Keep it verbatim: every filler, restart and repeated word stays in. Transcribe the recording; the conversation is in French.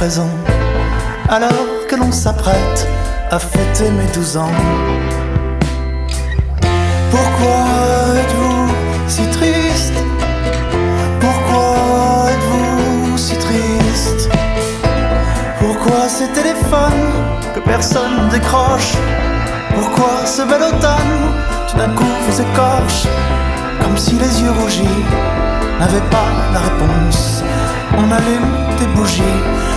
présent, alors que l'on s'apprête à fêter mes douze ans. Pourquoi êtes-vous si triste? Pourquoi êtes-vous si triste? Pourquoi ces téléphones que personne ne décroche? Pourquoi ce bel automne tout d'un coup vous écorche? Comme si les yeux rougis n'avaient pas la réponse. On allume des bougies